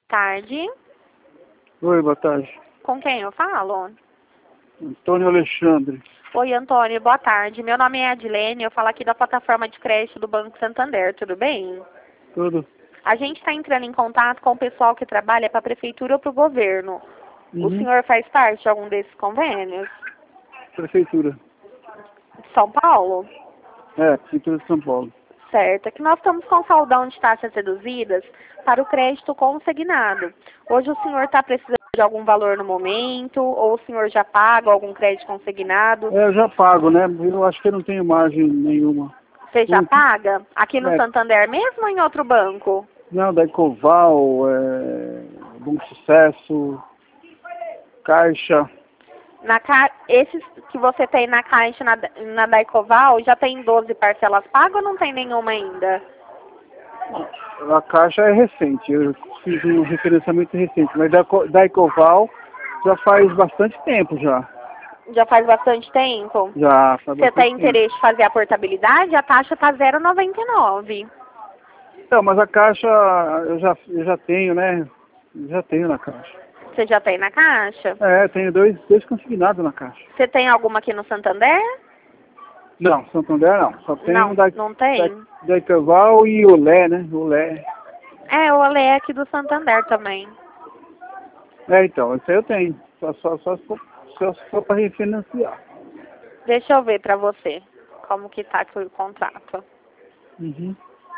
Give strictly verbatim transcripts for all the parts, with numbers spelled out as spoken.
Tarde. Oi, boa tarde. Com quem eu falo? Antônio Alexandre. Oi, Antônio, boa tarde. Meu nome é Adilene, eu falo aqui da plataforma de crédito do Banco Santander, tudo bem? Tudo. A gente está entrando em contato com o pessoal que trabalha para a prefeitura ou para o governo. Uhum. O senhor faz parte de algum desses convênios? Prefeitura. De São Paulo? É, Prefeitura de São Paulo. Certo, é que nós estamos com saldão de taxas reduzidas para o crédito consignado. Hoje o senhor está precisando de algum valor no momento, ou o senhor já paga algum crédito consignado? É, eu já pago, né? Eu acho que eu não tenho margem nenhuma. Você já Hum. paga? Aqui no É. Santander mesmo ou em outro banco? Não, da Ecoval, é, Bom Sucesso, Caixa. Na ca... Esses que você tem na Caixa, na, na Daicoval, já tem doze parcelas pagas ou não tem nenhuma ainda? A Caixa é recente, eu fiz um referenciamento recente, mas da, Co- da Ecoval já faz bastante tempo já. Já faz bastante tempo? Já faz Você bastante tem tempo. interesse em fazer a portabilidade? A taxa está zero vírgula noventa e nove. Não, mas a Caixa eu já, eu já tenho, né? Eu já tenho na Caixa. Você já tem na Caixa? É, tenho dois, dois consignados na Caixa. Você tem alguma aqui no Santander? Não, Santander não. Só tem Não, um da, não tem. da, da Ecoval e o Lé, né? O Lé. É, o Ale é aqui do Santander também. É, então, isso aí eu tenho. Só, só, só, só, só, só para refinanciar. Deixa eu ver pra você como que tá aqui o contrato. Uhum.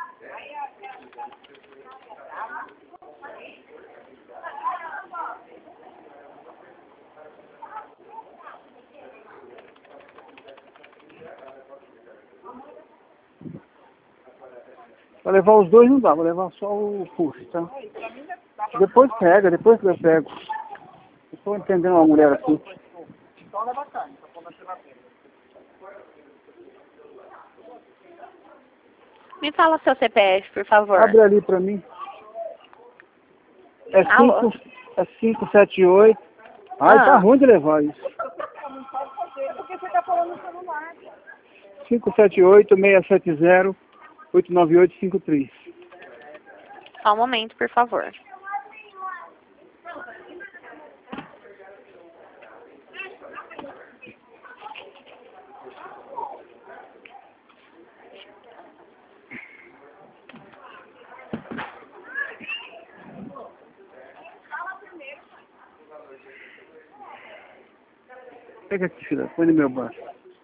Pra levar os dois não dá, vou levar só o push, tá? Depois pega, depois que eu pego. Eu tô entendendo uma mulher aqui. Me fala seu C P F, por favor. Abre ali pra mim. É Alô? cinco, é cinco sete oito. Ai, tá Ah, ruim de levar isso. cinco sete oito, seis sete zero, oito nove oito cinco três. só um momento, por favor. Pega aqui, filha, põe no meu braço.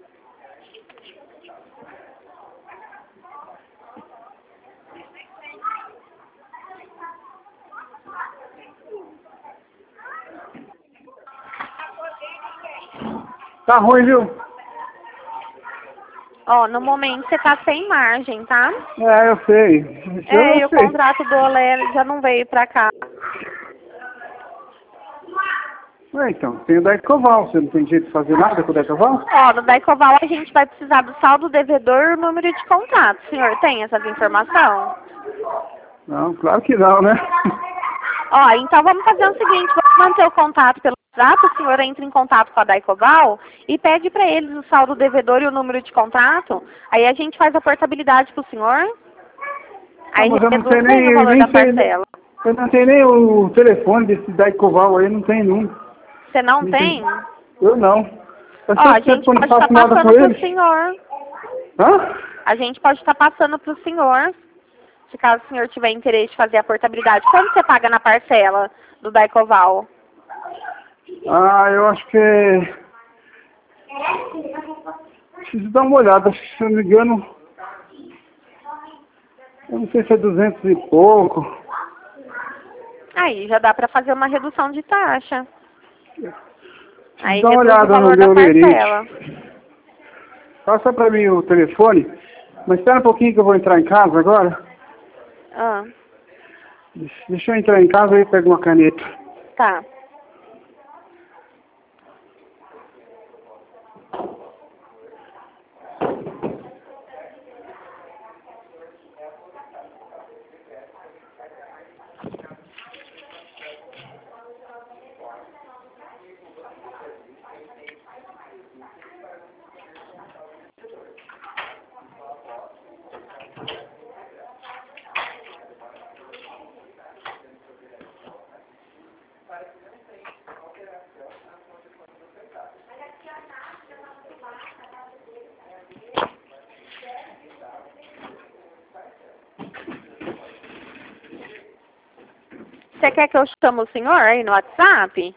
Tá ruim, viu? Ó, no momento você tá sem margem, tá? É, eu sei. Isso eu É, e não o sei. contrato do Olé já não veio pra cá. É, então, tem o da Ecoval. Você não tem jeito de fazer nada com o da Ecoval? Ó, no Daicoval a gente vai precisar do saldo devedor e o número de contato. O senhor tem essas informações? Não, claro que não, né? Ó, então vamos fazer o seguinte, vamos manter o contato pelo WhatsApp, o senhor entra em contato com a Daicoval e pede para eles o saldo devedor e o número de contrato. Aí a gente faz a portabilidade pro senhor. Aí Não, mas eu não sei reduz bem o nem, valor nem da sei, parcela. eu não tenho nem o telefone desse da Ecoval aí, não tem número. Você não Não tem? Eu não. Eu Ó, a sei que gente você não pode estar faço nada com passando pro ele. senhor. Hã? A gente pode estar passando pro senhor, se caso o senhor tiver interesse de fazer a portabilidade. Quanto você paga na parcela do Daicoval? Ah, eu acho que é... Preciso dar uma olhada, se eu não me engano. Eu não sei se é duzentos e pouco. Aí já dá para fazer uma redução de taxa. Aí Preciso dar uma reduz o olhada no valor da meu parcela. lerite. Passa pra mim o telefone. Mas espera um pouquinho que eu vou entrar em casa agora. Ah, Deixa eu entrar em casa e pego uma caneta. tá. Você quer que eu chame o senhor aí no WhatsApp?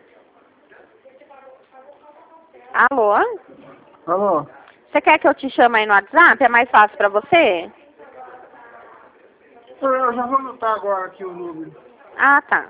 Alô? Alô? Você quer que eu te chame aí no WhatsApp? É mais fácil pra você? Eu já vou anotar agora aqui o número. Ah, tá.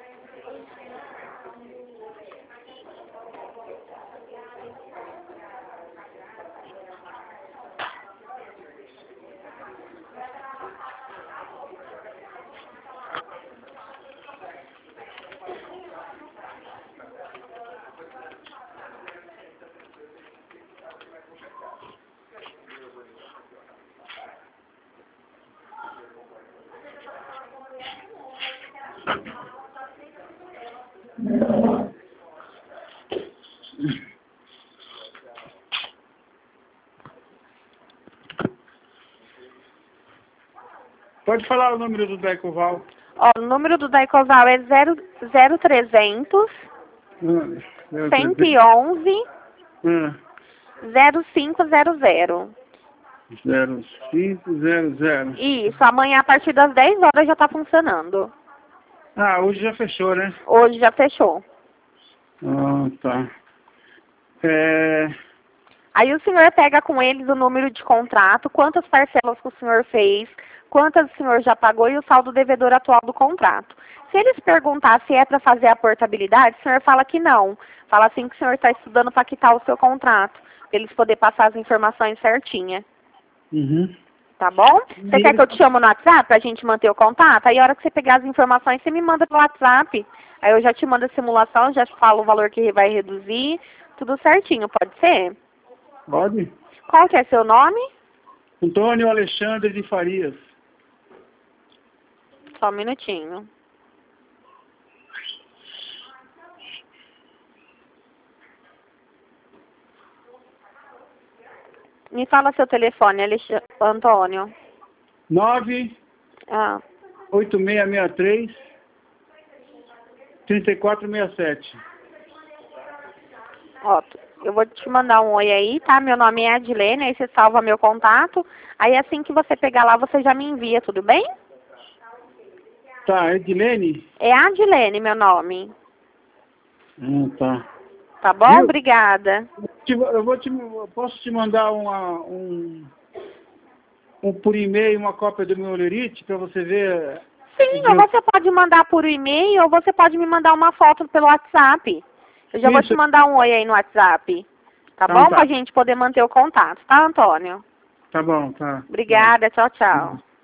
Pode falar o número do Daicoval. Ó, o número do Daicoval é zero trezentos, Hum, cento e onze, hum, zero cinco zero zero. zero cinco zero zero. Isso, amanhã a partir das dez horas já tá funcionando. Ah, hoje já fechou, né? Hoje já fechou. Ah, tá. É... Aí o senhor pega com eles o número de contrato, quantas parcelas que o senhor fez, quantas o senhor já pagou e o saldo devedor atual do contrato. Se eles perguntar se é para fazer a portabilidade, o senhor fala que não. Fala assim que o senhor está estudando para quitar o seu contrato, para eles poderem passar as informações certinhas. Uhum. Tá bom? Você quer que eu te chame no WhatsApp para a gente manter o contato? Aí a hora que você pegar as informações, você me manda pelo WhatsApp. Aí eu já te mando a simulação, já te falo o valor que vai reduzir, tudo certinho, pode ser? Pode? Qual que é seu nome? Antônio Alexandre de Farias. Só um minutinho. Me fala seu telefone, Alex... Antônio. nove Ah, oito seis seis três três quatro seis sete. ó, eu vou te mandar um oi aí, tá? Meu nome é Adilene, aí você salva meu contato. Aí assim que você pegar lá, você já me envia, tudo bem? Tá, Edilene? É Adilene meu nome. Hum, tá. Tá bom? Viu? Obrigada. Eu vou te, eu posso te mandar uma, um, um por e-mail uma cópia do meu olerite para você ver. Sim, ou você pode mandar por e-mail, ou você pode me mandar uma foto pelo WhatsApp. Eu já Isso. vou te mandar um oi aí no WhatsApp. Tá Então bom? tá. Pra gente poder manter o contato, tá, Antônio? Tá bom, tá. Obrigada, tchau, tchau.